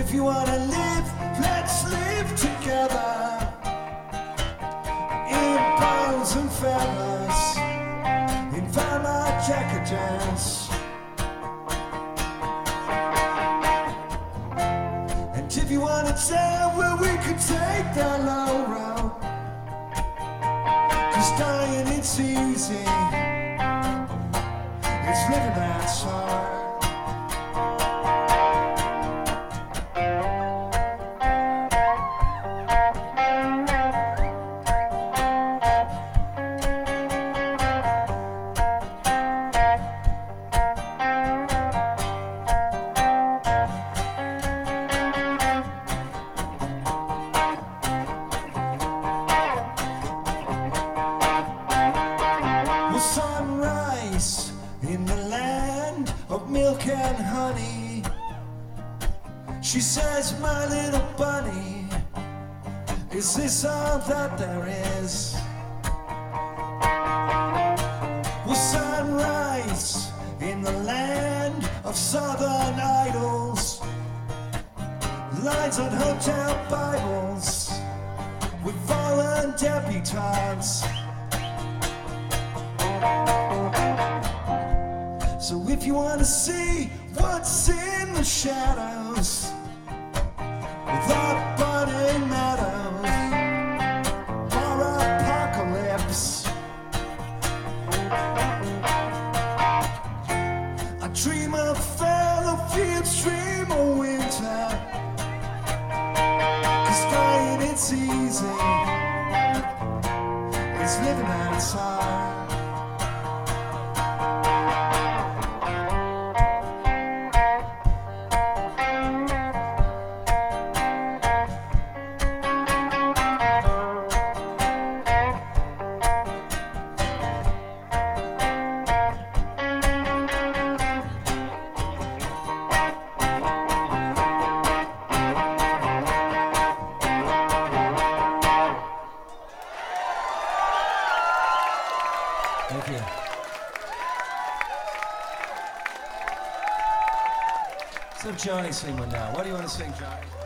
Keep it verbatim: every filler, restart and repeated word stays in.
if you wanna live, let's live together in bones and feathers, in Weimar decadence. And if you wanna tell where we could take that low road, 'cause dying it's easy, it's living that's hard. Sunrise in the land of milk and honey. She says, my little bunny, is this all that there is? Well, sunrise in the land of southern idols, lines on hotel Bibles with fallen debutantes. So if you want to see what's in the shadows, the burning meadows, or apocalypse, I dream of fellow fields, dream of winter, 'cause dying it's easy, it's living that's hard. Thank you. Let's have Johnny sing one now. What do you want to sing, Johnny?